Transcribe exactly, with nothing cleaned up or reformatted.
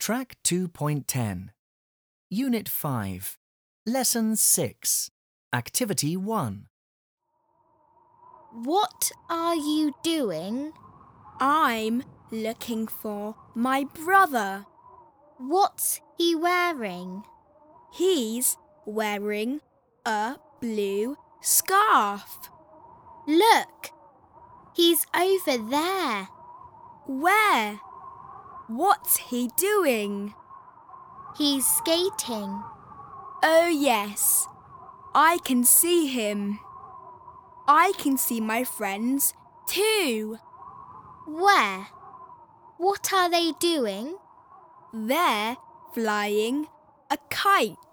Track two point ten. Unit five. Lesson six. Activity one. What are you doing? I'm looking for my brother. What's he wearing? He's wearing a blue scarf. Look, he's over there. Where? What's he doing? He's skating. Oh yes, I can see him. I can see my friends too. Where? What are they doing? They're flying a kite.